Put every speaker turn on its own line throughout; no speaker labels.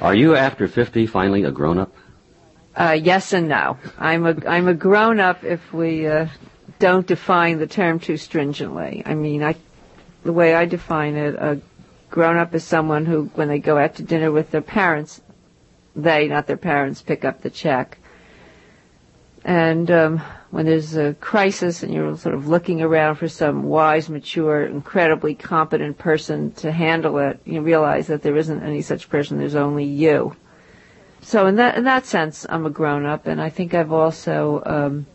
Are you, after 50, finally a grown-up?
Yes and no. I'm a grown-up if we don't define the term too stringently. I mean, the way I define it, a grown-up is someone who, when they go out to dinner with their parents, they, not their parents, pick up the check. And when there's a crisis and you're sort of looking around for some wise, mature, incredibly competent person to handle it, you realize that there isn't any such person. There's only you. So in that sense, I'm a grown-up, and I think I've also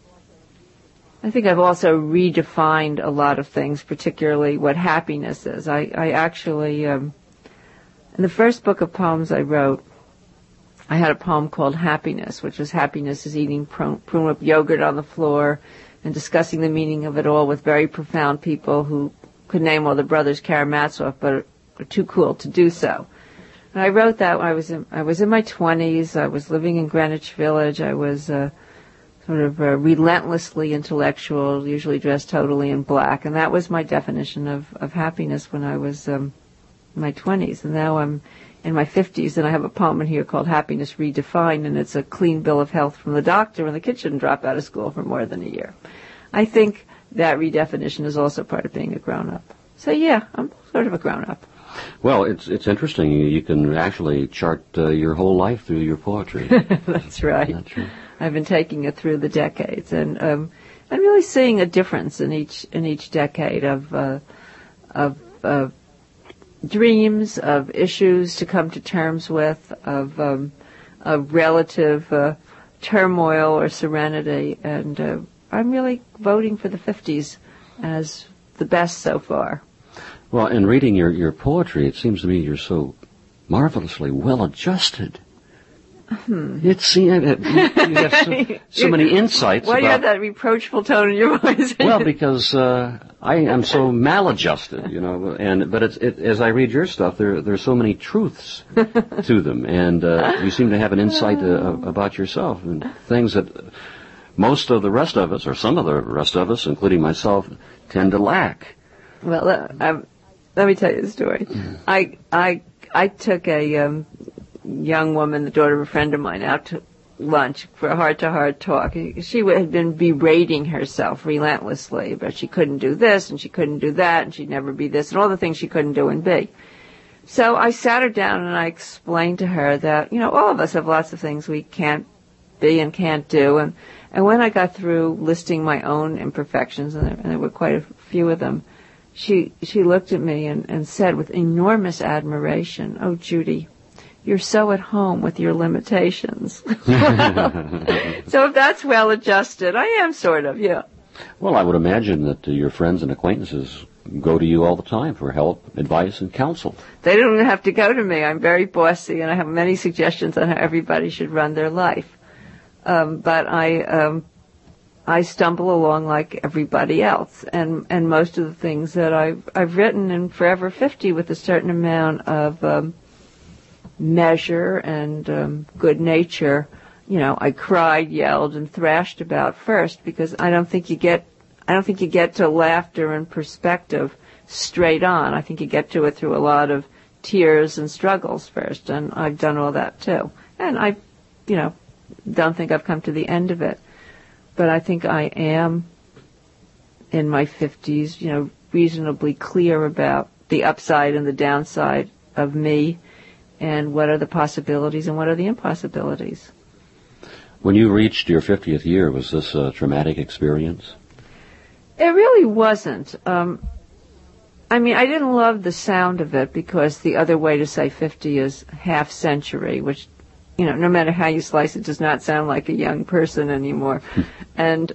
redefined a lot of things, particularly what happiness is. I actually, in the first book of poems I wrote, I had a poem called Happiness, which was happiness is eating prune-up yogurt on the floor and discussing the meaning of it all with very profound people who could name all the brothers Karamazov, but are too cool to do so. And I wrote that when I was in my 20s. I was living in Greenwich Village. I was sort of relentlessly intellectual, usually dressed totally in black, and that was my definition of happiness when I was in my 20s. And now I'm in my 50s, and I have a poem in here called Happiness Redefined, and it's a clean bill of health from the doctor when the kid shouldn't drop out of school for more than a year. I think that redefinition is also part of being a grown-up. So yeah, I'm sort of a grown-up.
Well, it's interesting. You can actually chart your whole life through your poetry.
That's right. That's right. I've been taking it through the decades, and I'm really seeing a difference in each decade of dreams, of issues to come to terms with, of relative turmoil or serenity, and I'm really voting for the 50s as the best so far.
Well, in reading your poetry, it seems to me you're so marvelously well-adjusted. It seems you have so many insights.
Why do you have that reproachful tone in your voice?
Well, because I am so maladjusted, but as I read your stuff, there's so many truths to them, and you seem to have an insight about yourself and things that most of the rest of us, or some of the rest of us, including myself, tend to lack.
Well, let me tell you a story. I took a young woman, the daughter of a friend of mine, out to lunch for a heart-to-heart talk. She had been berating herself relentlessly, but she couldn't do this and she couldn't do that and she'd never be this and all the things she couldn't do and be. So I sat her down and I explained to her that, all of us have lots of things we can't be and can't do. And when I got through listing my own imperfections, and there were quite a few of them, she looked at me and said with enormous admiration, "Oh, Judy, you're so at home with your limitations." So if that's well adjusted, I am sort of, yeah.
Well, I would imagine that your friends and acquaintances go to you all the time for help, advice, and counsel.
They don't have to go to me. I'm very bossy, and I have many suggestions on how everybody should run their life. But I stumble along like everybody else, and most of the things that I've written in Forever 50 with a certain amount of measure and good nature, I cried, yelled, and thrashed about first, because I don't think you get to laughter and perspective straight on. I think you get to it through a lot of tears and struggles first, and I've done all that too. And I, don't think I've come to the end of it. But I think I am, in my 50s, reasonably clear about the upside and the downside of me, and what are the possibilities and what are the impossibilities.
When you reached your 50th year, was this a traumatic experience?
It really wasn't. I didn't love the sound of it, because the other way to say 50 is half century, which, no matter how you slice it, does not sound like a young person anymore. And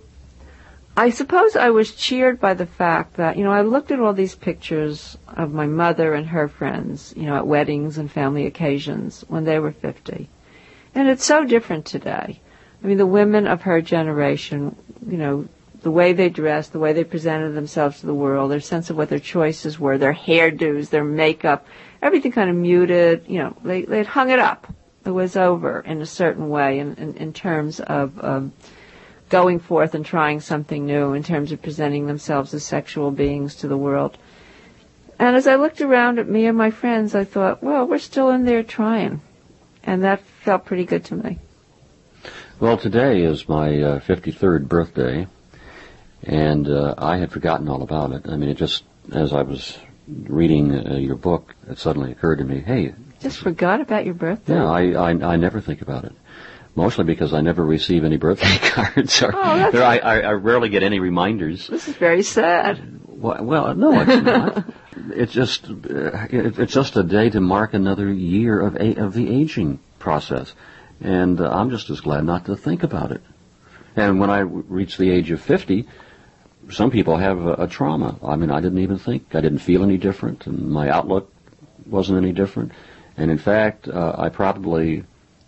I suppose I was cheered by the fact that, I looked at all these pictures of my mother and her friends, at weddings and family occasions when they were 50. And it's so different today. The women of her generation, the way they dressed, the way they presented themselves to the world, their sense of what their choices were, their hairdos, their makeup, everything kind of muted, they'd hung it up. It was over in a certain way in terms of going forth and trying something new, in terms of presenting themselves as sexual beings to the world. And as I looked around at me and my friends, I thought, well, we're still in there trying. And that felt pretty good to me.
Well, today is my 53rd birthday, and I had forgotten all about it. I mean, it just, as I was reading your book, it suddenly occurred to me, hey...
Just forgot about your birthday?
Yeah, I never think about it. Mostly because I never receive any birthday cards. I rarely get any reminders.
This is very sad.
Well, no, it's not. It's just a day to mark another year of the aging process. And I'm just as glad not to think about it. And when I reach the age of 50, some people have a trauma. I mean, I didn't even think. I didn't feel any different, and my outlook wasn't any different. And in fact, I probably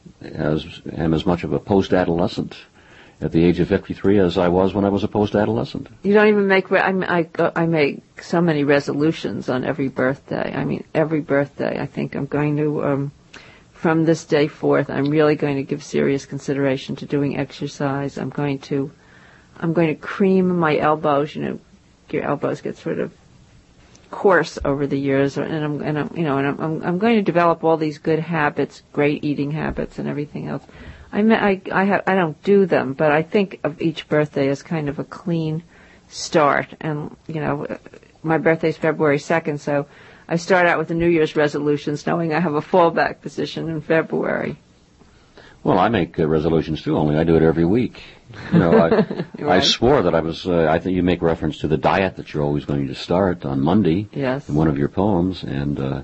am as much of a post-adolescent at the age of 53 as I was when I was a post-adolescent.
You don't even make... I make so many resolutions on every birthday. I mean, every birthday I think I'm going to... from this day forth, I'm really going to give serious consideration to doing exercise. I'm going to cream my elbows. You know, your elbows get sort of coarse over the years, and I'm going to develop all these good habits, great eating habits, and everything else. I don't do them, but I think of each birthday as kind of a clean start. And my birthday's February 2nd, so I start out with the New Year's resolutions knowing I have a fallback position in February.
Well, I make resolutions too, only I do it every week. Right. I swore that I was, I think you make reference to the diet that you're always going to start on Monday.
Yes.
In one of your poems, and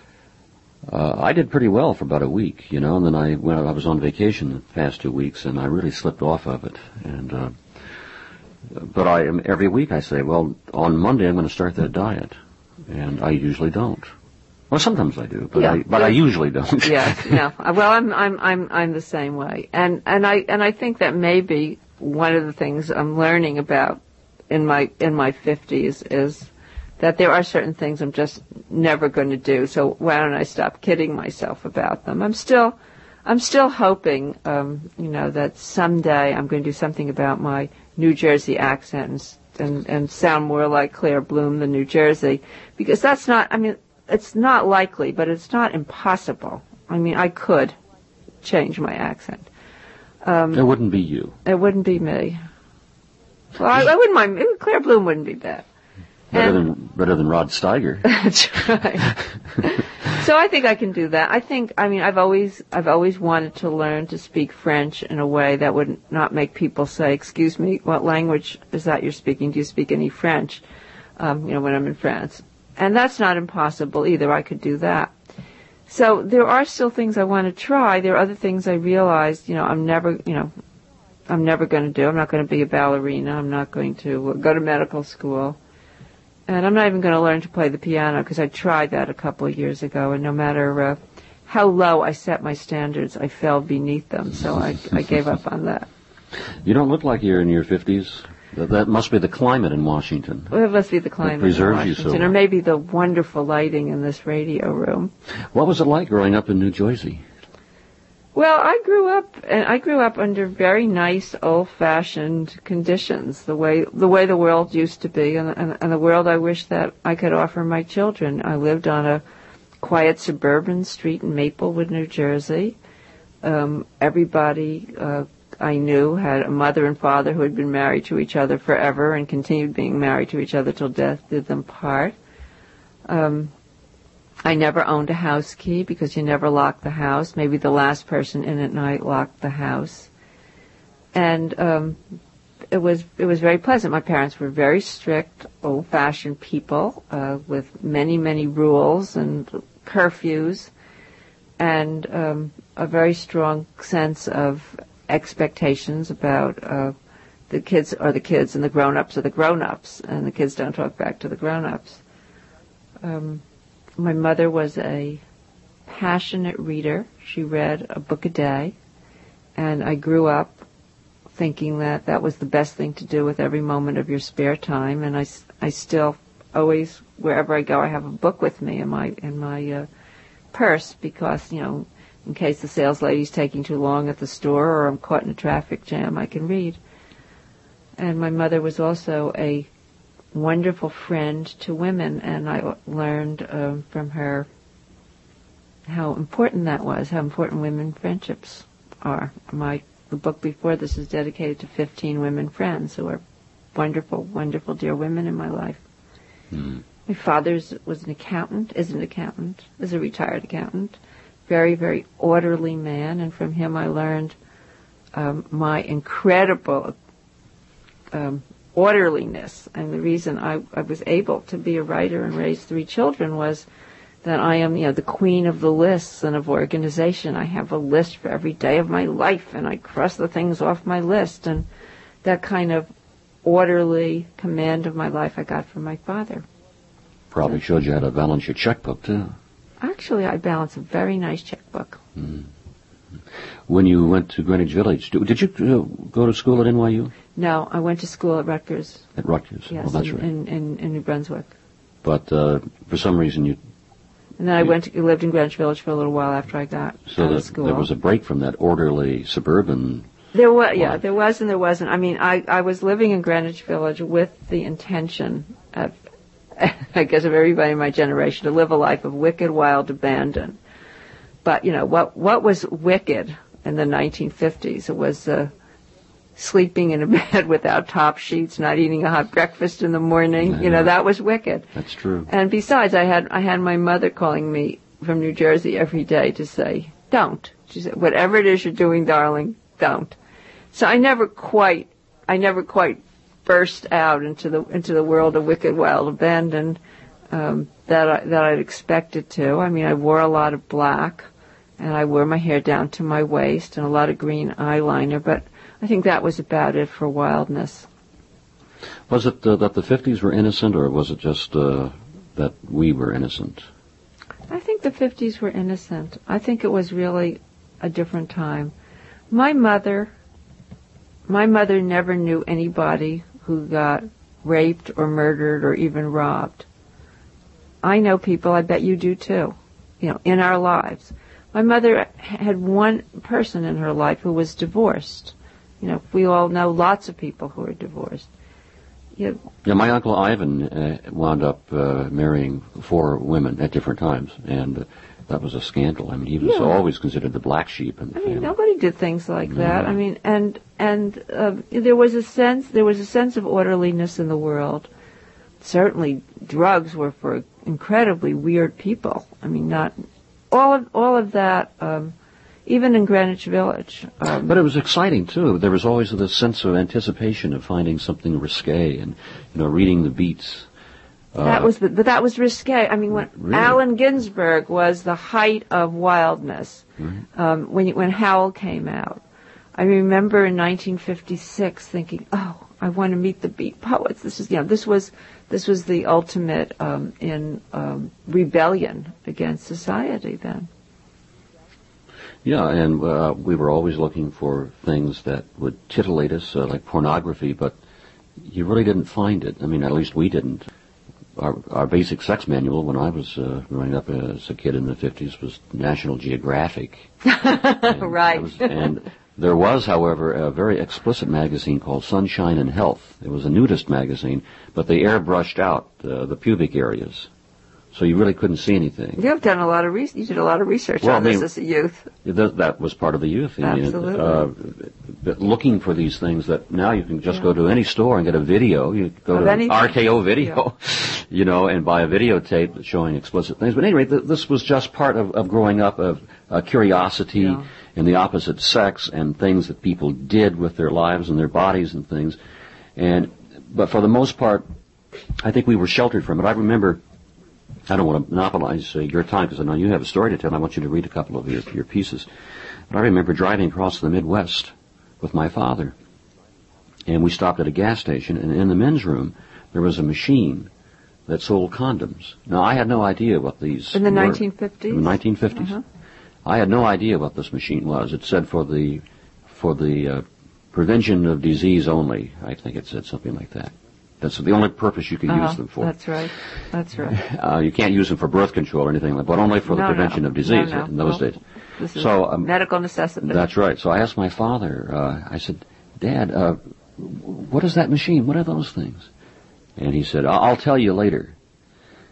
I did pretty well for about a week, and then I was on vacation the past 2 weeks, and I really slipped off of it. And but every week I say, well, on Monday I'm going to start that diet. And I usually don't. Well, sometimes I do, but I usually don't.
Yes, no. Well, I'm the same way, and I think that maybe one of the things I'm learning about in my 50s is that there are certain things I'm just never going to do. So why don't I stop kidding myself about them? I'm still hoping, that someday I'm going to do something about my New Jersey accent and sound more like Claire Bloom than New Jersey, because that's not, it's not likely, but it's not impossible. I could change my accent.
It wouldn't be you.
It wouldn't be me. Well, I wouldn't mind. Claire Bloom wouldn't be bad.
Better than Rod Steiger.
That's right. So I think I can do that. I've always wanted to learn to speak French in a way that would not make people say, "Excuse me, what language is that you're speaking? Do you speak any French?" When I'm in France. And that's not impossible either. I could do that. So there are still things I want to try. There are other things I realized, I'm never going to do. I'm not going to be a ballerina. I'm not going to go to medical school. And I'm not even going to learn to play the piano, because I tried that a couple of years ago, and no matter how low I set my standards, I fell beneath them, so I gave up on that.
You don't look like you're in your 50s. That must be the climate in Washington.
Well, it must be the climate in Washington,
you so well.
Or maybe the wonderful lighting in this radio room.
What was it like growing up in New Jersey?
Well, I grew up under very nice, old-fashioned conditions, the way the world used to be, and the world I wish that I could offer my children. I lived on a quiet suburban street in Maplewood, New Jersey. Everybody I knew had a mother and father who had been married to each other forever and continued being married to each other till death did them part. I never owned a house key because you never lock the house. Maybe the last person in at night locked the house. And it was very pleasant. My parents were very strict, old-fashioned people with many, many rules and curfews, and a very strong sense of expectations about the kids are the kids and the grown-ups are the grown-ups, and the kids don't talk back to the grown-ups. My mother was a passionate reader. She read a book a day, and I grew up thinking that was the best thing to do with every moment of your spare time, and I still always, wherever I go, I have a book with me in my purse, because, in case the sales lady's taking too long at the store or I'm caught in a traffic jam, I can read. And my mother was also a wonderful friend to women, and I learned from her how important that was, how important women friendships are. The book before this is dedicated to 15 women friends who are wonderful, wonderful, dear women in my life.
Mm.
My father is a retired accountant, very, very orderly man, and from him I learned my incredible orderliness. And the reason I was able to be a writer and raise 3 children was that I am, the queen of the lists and of organization. I have a list for every day of my life, and I cross the things off my list. And that kind of orderly command of my life I got from my father.
Probably showed you how to balance your checkbook, too.
Actually, I balance a very nice checkbook.
Mm. When you went to Greenwich Village, did you go to school at NYU?
No, I went to school at Rutgers.
At Rutgers?
Yes,
well, that's right.
in New Brunswick.
But for some reason you...
And then I lived in Greenwich Village for a little while after I got out of school.
There was a break from that orderly suburban...
There was and there wasn't. I mean, I was living in Greenwich Village with the intention of, I guess, of everybody in my generation to live a life of wicked, wild abandon. But, what was wicked in the 1950s? It was sleeping in a bed without top sheets, not eating a hot breakfast in the morning. That was wicked.
That's true.
And besides, I had my mother calling me from New Jersey every day to say, don't. She said, whatever it is you're doing, darling, don't. So I never quite burst out into the world of wicked, wild abandon that I'd expected to. I mean, I wore a lot of black, and I wore my hair down to my waist, and a lot of green eyeliner, but I think that was about it for wildness.
Was it that the 50s were innocent, or was it just that we were innocent?
I think the 50s were innocent. I think it was really a different time. My mother never knew anybody who got raped or murdered or even robbed. I know people, I bet you do too, in our lives. My mother had one person in her life who was divorced. We all know lots of people who are divorced.
Yeah, my Uncle Ivan wound up marrying 4 women at different times, and that was a scandal. I mean, he was always considered the black sheep in the family.
Nobody did things like that. I mean, and there was a sense of orderliness in the world. Certainly, drugs were for incredibly weird people. I mean, not all of that. Even in Greenwich Village.
But it was exciting, too. There was always this sense of anticipation of finding something risque and, reading the beats.
That was risque. I mean, when
really?
Allen Ginsberg was the height of wildness,
right.
When Howl came out. I remember in 1956 thinking, oh, I want to meet the beat poets. This was the ultimate in rebellion against society then.
Yeah, and we were always looking for things that would titillate us, like pornography, but you really didn't find it. I mean, at least we didn't. Our basic sex manual when I was growing up as a kid in the 50s was National Geographic.
Right.
And there was, however, a very explicit magazine called Sunshine and Health. It was a nudist magazine, but they airbrushed out the pubic areas. So you really couldn't see anything.
You've done a lot of research. You did a lot of research on this as a youth.
That was part of the youth.
Absolutely.
Looking for these things that now you can just go to any store and get a video. You go to RKO Video, and buy a videotape showing explicit things. But anyway, this was just part of growing up, of curiosity in the opposite sex and things that people did with their lives and their bodies and things. But for the most part, I think we were sheltered from it. I remember. I don't want to monopolize your time because I know you have a story to tell. I want you to read a couple of your pieces. But I remember driving across the Midwest with my father, and we stopped at a gas station, and in the men's room there was a machine that sold condoms. Now, I had no idea what these
in the
were.
1950s?
In the 1950s. Uh-huh. I had no idea what this machine was. It said for the prevention of disease only. I think it said something like that. That's the only purpose you can use them for.
That's right.
You can't use them for birth control or anything like that, but only for the prevention of disease in those days.
This is medical necessity.
That's right. So I asked my father, I said, Dad, what is that machine? What are those things? And he said, I'll tell you later.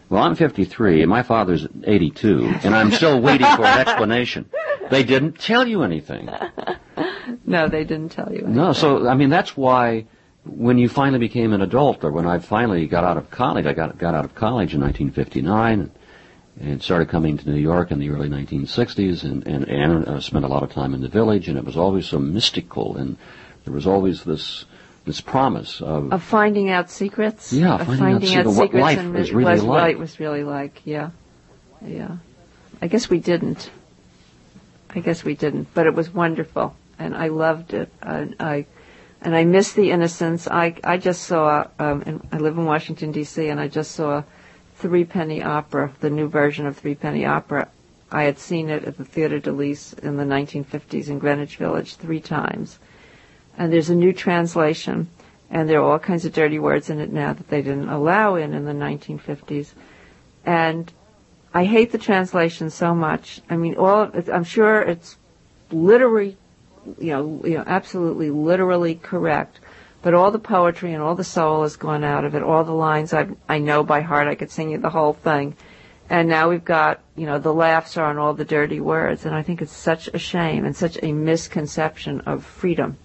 Well, I'm 53, and my father's 82, and I'm still waiting for an explanation. They didn't tell you anything.
No, they didn't tell you anything.
No, so, I mean, that's why when you finally became an adult, or when I finally got out of college, I got out of college in 1959, and started coming to New York in the early 1960s, and spent a lot of time in the Village, and it was always so mystical, and there was always this promise of
finding out secrets.
Yeah,
of
finding out what life
and
was really like.
What it was really like. Yeah. I guess we didn't, but it was wonderful, and I loved it. And I miss the innocence. I just saw, and I live in Washington D.C., and I just saw Three Penny Opera, the new version of Three Penny Opera. I had seen it at the Theatre de Lys in the 1950s in Greenwich Village 3 times. And there's a new translation, and there are all kinds of dirty words in it now that they didn't allow in the 1950s. And I hate the translation so much. I mean, I'm sure it's literally, absolutely literally correct, but all the poetry and all the soul has gone out of it. All the lines I know by heart. I could sing you the whole thing. And now we've got, the laughs are on all the dirty words, and I think it's such a shame and such a misconception of freedom.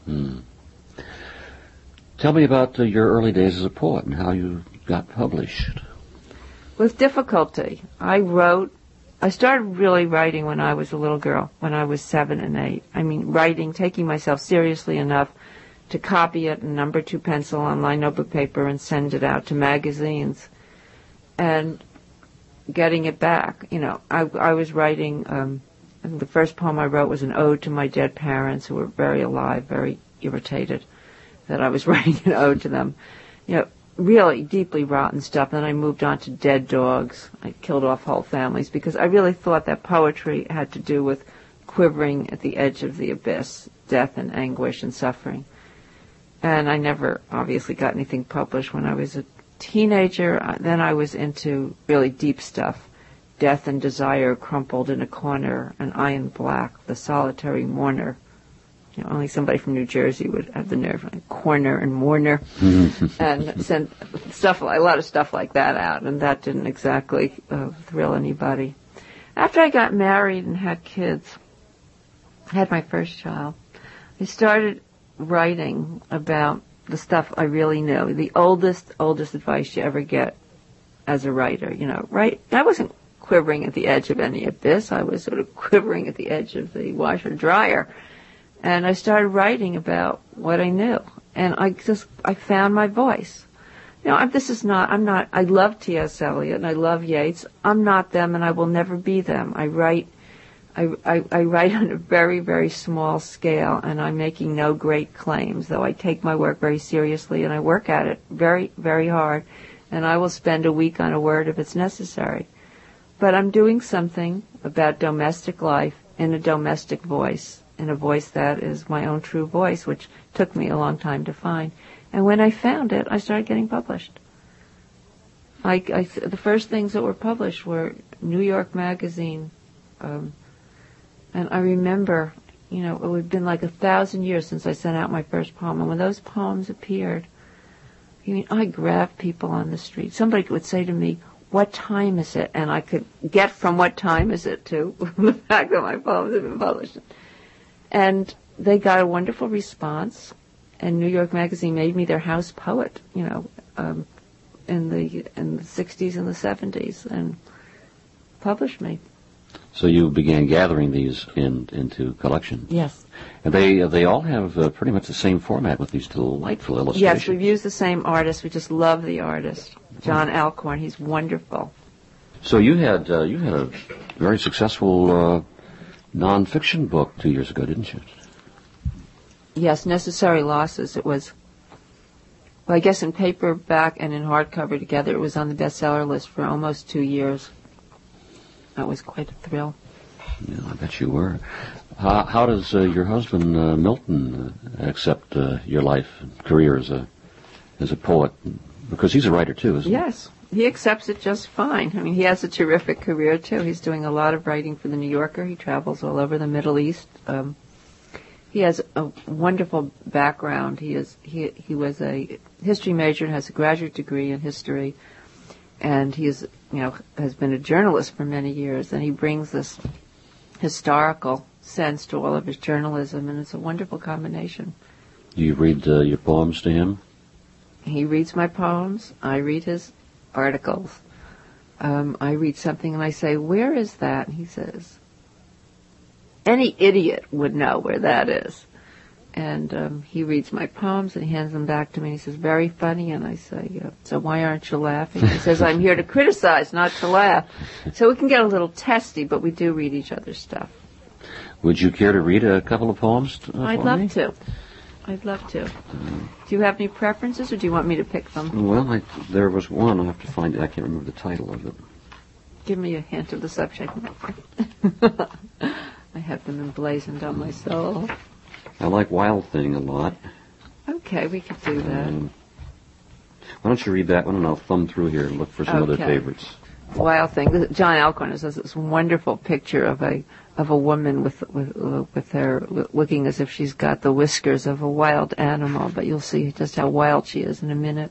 Tell me about your early days as a poet and how you got published.
With difficulty. I started really writing when I was a little girl, when I was 7 and 8. I mean, writing, taking myself seriously enough to copy it in number 2 pencil on my notebook paper and send it out to magazines. And getting it back, I was writing, the first poem I wrote was an ode to my dead parents who were very alive, very irritated that I was writing an ode to them. Really deeply rotten stuff. Then I moved on to dead dogs. I killed off whole families because I really thought that poetry had to do with quivering at the edge of the abyss, death and anguish and suffering. And I never obviously got anything published when I was a teenager. Then I was into really deep stuff. Death and desire crumpled in a corner, and I in black, the solitary mourner. Only somebody from New Jersey would have the nerve, like corner and mourner, and sent a lot of stuff like that out, and that didn't exactly thrill anybody. After I got married and had kids, had my first child, I started writing about the stuff I really knew, the oldest advice you ever get as a writer. I wasn't quivering at the edge of any abyss. I was sort of quivering at the edge of the washer and dryer. And I started writing about what I knew. And I found my voice. I love T.S. Eliot and I love Yeats. I'm not them and I will never be them. I write on a very, very small scale, and I'm making no great claims, though I take my work very seriously and I work at it very, very hard. And I will spend a week on a word if it's necessary. But I'm doing something about domestic life in a domestic voice, in a voice that is my own true voice, which took me a long time to find. And when I found it, I started getting published. The first things that were published were New York Magazine, and I remember, it had been like 1,000 years since I sent out my first poem, and when those poems appeared, I grabbed people on the street. Somebody would say to me, "What time is it?" And I could get from "what time is it" to the fact that my poems had been published. And they got a wonderful response, and New York Magazine made me their house poet, in the 60s and the 70s, and published me.
So you began gathering these into collections.
Yes.
And they all have pretty much the same format with these delightful illustrations.
Yes, we've used the same artist. We just love the artist, John Alcorn. He's wonderful.
So you had a very successful nonfiction book 2 years ago, didn't you?
Yes, Necessary Losses. It was, well, I guess in paperback and in hardcover together, it was on the bestseller list for almost 2 years. That was quite a thrill.
Yeah, I bet you were. How does your husband Milton accept your life and career as a poet? Because he's a writer too, isn't he?
Yes, he accepts it just fine. I mean, he has a terrific career too. He's doing a lot of writing for the New Yorker. He travels all over the Middle East. He has a wonderful background. He was a history major and has a graduate degree in history. and he's, has been a journalist for many years, and he brings this historical sense to all of his journalism, and it's a wonderful combination.
Do you read your poems to him?
He reads my poems. I read his articles. I read something and I say, "Where is that?" And he says, "Any idiot would know where that is." And he reads my poems and he hands them back to me. And he says, "Very funny." And I say, "So why aren't you laughing?" He says, "I'm here to criticize, not to laugh." So we can get a little testy, but we do read each other's stuff.
Would you care to read a couple of poems
I'd love to. I'd love to. Do you have any preferences, or do you want me to pick them?
Well, there was one. I'll have to find it. I can't remember the title of it.
Give me a hint of the subject matter. I have them emblazoned on my soul.
I like Wild Thing a lot.
Okay, we could do that.
Why don't you read that one, and I'll thumb through here and look for some other favorites.
Wild Thing. John Alcorn has this wonderful picture of a woman with her looking as if she's got the whiskers of a wild animal, but you'll see just how wild she is in a minute.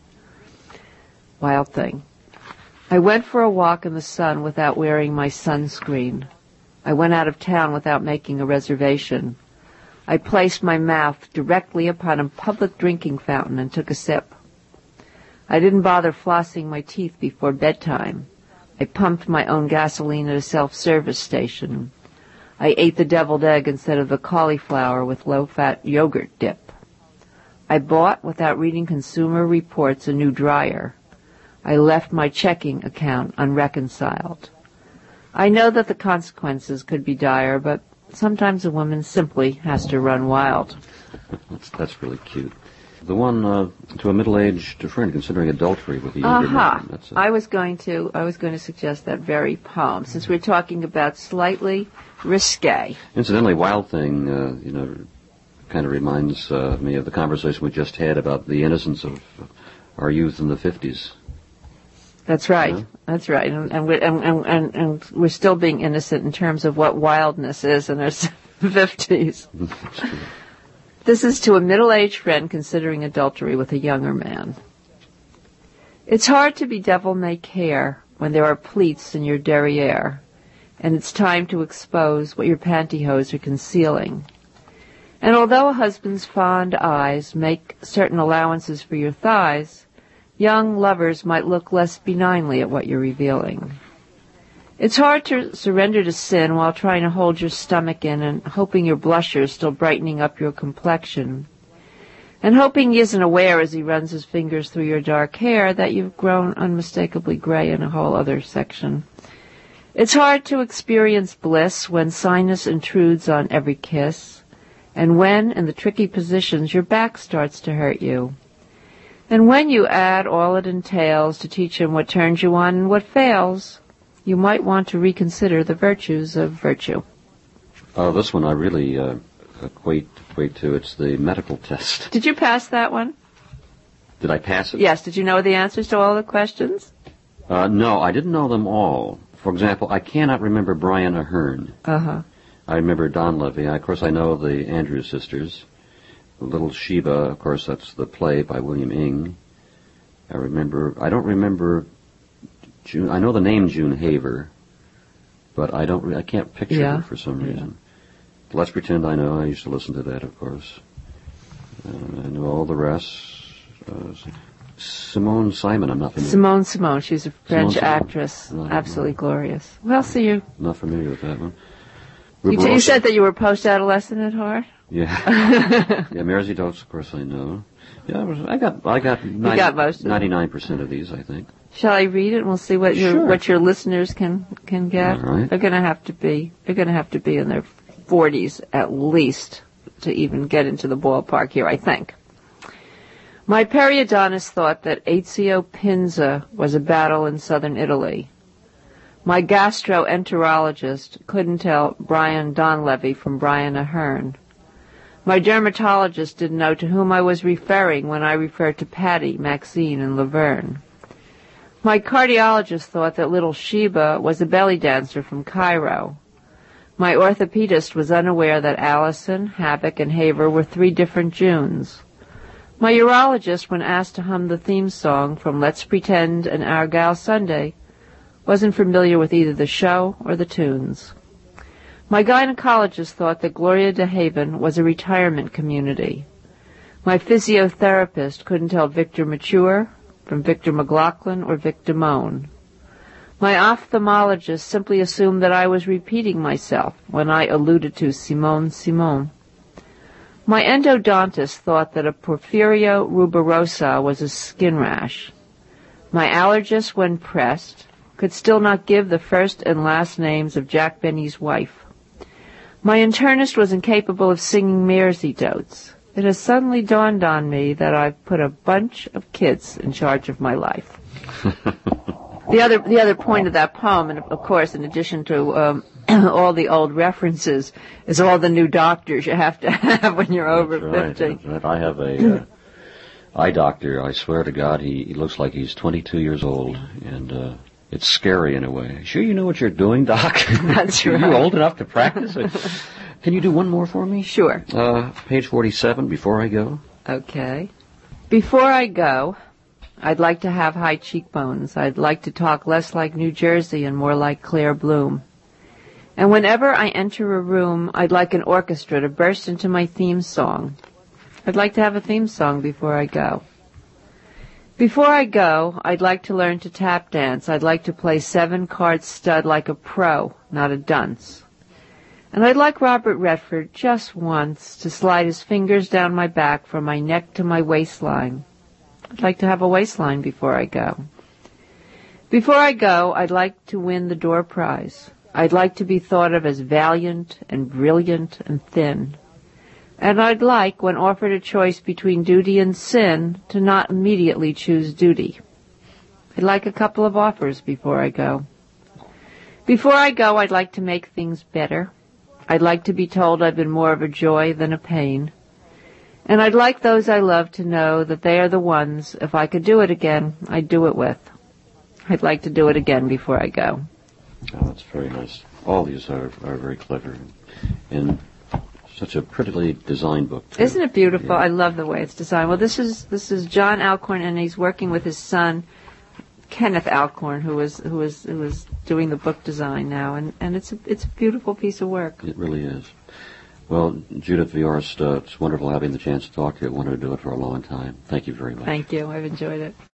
Wild Thing. I went for a walk in the sun without wearing my sunscreen. I went out of town without making a reservation. I placed my mouth directly upon a public drinking fountain and took a sip. I didn't bother flossing my teeth before bedtime. I pumped my own gasoline at a self-service station. I ate the deviled egg instead of the cauliflower with low-fat yogurt dip. I bought, without reading Consumer Reports, a new dryer. I left my checking account unreconciled. I know that the consequences could be dire, but sometimes a woman simply has to run wild.
That's really cute. The one to a middle-aged friend considering adultery with a younger man.
I was going to suggest that very poem, since we're talking about slightly risque.
Incidentally, Wild Thing, kind of reminds me of the conversation we just had about the innocence of our youth in the 50s.
That's right. Yeah. That's right. And we're still being innocent in terms of what wildness is in our 50s. This is to a middle-aged friend considering adultery with a younger man. It's hard to be devil-may-care when there are pleats in your derriere, and it's time to expose what your pantyhose are concealing. And although a husband's fond eyes make certain allowances for your thighs, young lovers might look less benignly at what you're revealing. It's hard to surrender to sin while trying to hold your stomach in and hoping your blusher is still brightening up your complexion, and hoping he isn't aware as he runs his fingers through your dark hair that you've grown unmistakably gray in a whole other section. It's hard to experience bliss when sinus intrudes on every kiss, and when, in the tricky positions, your back starts to hurt you. And when you add all it entails to teach him what turns you on and what fails, you might want to reconsider the virtues of virtue.
Oh, this one I really equate to. It's the medical test.
Did you pass that one?
Did I pass it?
Yes. Did you know the answers to all the questions?
No, I didn't know them all. For example, I cannot remember Brian Ahern.
Uh-huh.
I remember Donlevy. Of course, I know the Andrews Sisters. Little Sheba, of course, that's the play by William Ing. I don't remember June. I know the name June Haver, but I can't picture her for some reason. Let's Pretend I Know. I used to listen to that, of course. I know all the rest. Simone Simon, I'm not familiar.
Simone. She's a French actress. Absolutely glorious. Well, so you're
not familiar with that one.
You said that you were post-adolescent at heart?
Yeah. Yeah, Mairzy Doats, of course, I know. Yeah, I got 99% of these, I think.
Shall I read it and we'll see what your listeners can get?
All right.
They're going to have to be in their 40s at least to even get into the ballpark here, I think. My periodontist thought that Ezio Pinza was a battle in southern Italy. My gastroenterologist couldn't tell Brian Donlevy from Brian Ahern. My dermatologist didn't know to whom I was referring when I referred to Patty, Maxine, and Laverne. My cardiologist thought that little Sheba was a belly dancer from Cairo. My orthopedist was unaware that Allison, Havoc, and Haver were 3 different Junes. My urologist, when asked to hum the theme song from Let's Pretend and Our Gal Sunday, wasn't familiar with either the show or the tunes. My gynecologist thought that Gloria de Haven was a retirement community. My physiotherapist couldn't tell Victor Mature from Victor McLaughlin or Vic Damone. My ophthalmologist simply assumed that I was repeating myself when I alluded to Simone Simon. My endodontist thought that a porphyria ruberosa was a skin rash. My allergist, when pressed, could still not give the first and last names of Jack Benny's wife. My internist was incapable of singing Mersey dotes. It has suddenly dawned on me that I've put a bunch of kids in charge of my life. The other point of that poem, and of course, in addition to all the old references, is all the new doctors you have to have when you're over 50.
That's right. I have a eye doctor. I swear to God, he looks like he's 22 years old, and it's scary in a way. Sure you know what you're doing, Doc?
That's right.
Are you old enough to practice? Can you do one more for me?
Sure.
Page 47, Before I Go.
Okay. Before I go, I'd like to have high cheekbones. I'd like to talk less like New Jersey and more like Claire Bloom. And whenever I enter a room, I'd like an orchestra to burst into my theme song. I'd like to have a theme song before I go. Before I go, I'd like to learn to tap dance. I'd like to play 7-card stud like a pro, not a dunce. And I'd like Robert Redford just once to slide his fingers down my back from my neck to my waistline. I'd like to have a waistline before I go. Before I go, I'd like to win the door prize. I'd like to be thought of as valiant and brilliant and thin. And I'd like, when offered a choice between duty and sin, to not immediately choose duty. I'd like a couple of offers before I go. Before I go, I'd like to make things better. I'd like to be told I've been more of a joy than a pain. And I'd like those I love to know that they are the ones, if I could do it again, I'd do it with. I'd like to do it again before I go.
Oh, that's very nice. All these are very clever. And such a prettily designed book, too.
Isn't it beautiful?
Yeah.
I love the way it's designed. Well, this is John Alcorn, and he's working with his son, Kenneth Alcorn, who is doing the book design now, and it's a beautiful piece of work.
It really is. Well, Judith Viorst, it's wonderful having the chance to talk to you. I wanted to do it for a long time. Thank you very much.
Thank you. I've enjoyed it.